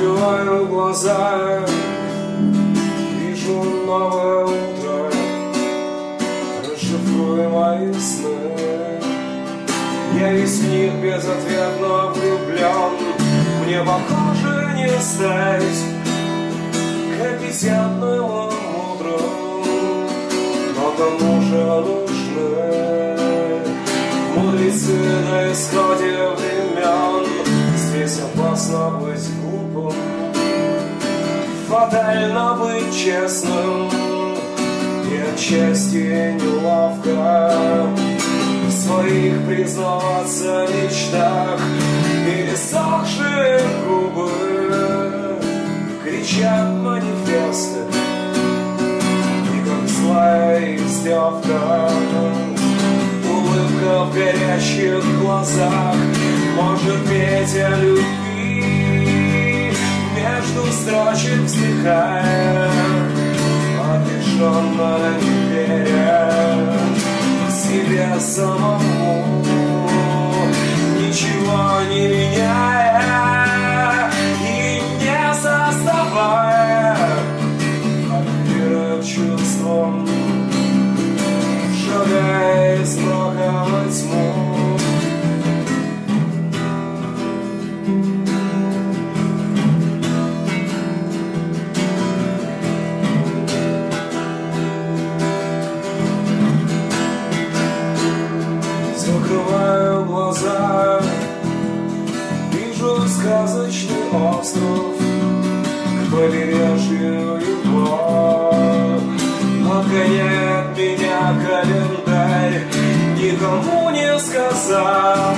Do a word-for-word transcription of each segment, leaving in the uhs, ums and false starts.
Закрываю глаза, вижу новое утро, расшифруй мои сны. Я весь в них безответно влюблен. Мне, похоже, не стать компетентным, мудрым, но кому же нужны мудрецы на исходе времен? Здесь опасно быть глупым, фатально быть честным, и отчасти неловко в своих признаваться мечтах. Пересохшие губы кричат манифесты, и как злая издевка улыбка в горячих глазах может петь о любви между строчек вздыхая, отрешенно не веря себе самому, ничего не меняя и не создавая, апеллируя к чувствам, шагая из мрака во тьму. Закрываю глаза, вижу сказочный остров, к побережью его отгоняет меня календарь, никому не сказав,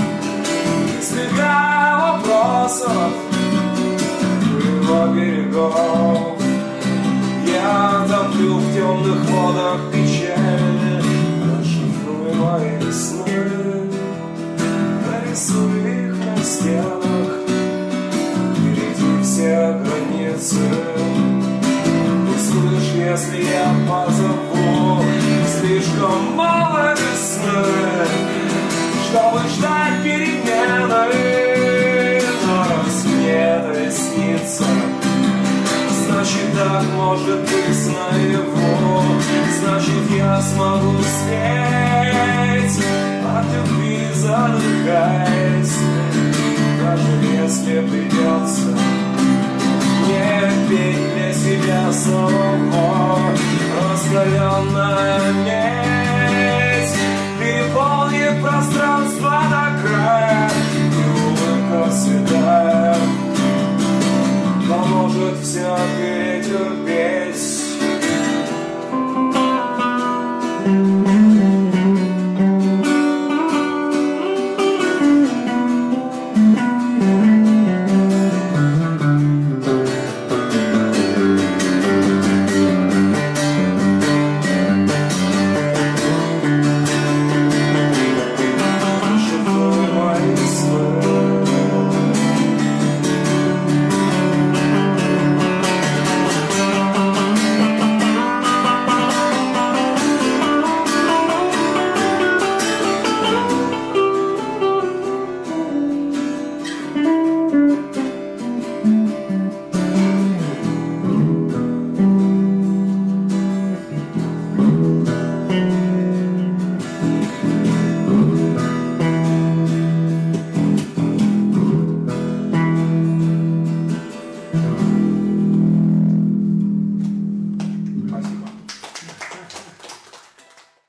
следа вопросов его берегов. Я топлю в темных водах печаль, расшифруй мои сны, нарисуй их на стенах, перейди все границы. Услышь, если я позову, слишком мало весны, чтобы ждать перемены, но раз мне это снится, значит так может быть наяву, значит я смогу спеть от любви задыхаясь, даже если придется мне петь для себя самого. Раскаленная медь переполнит пространство до края, и улыбка святая поможет все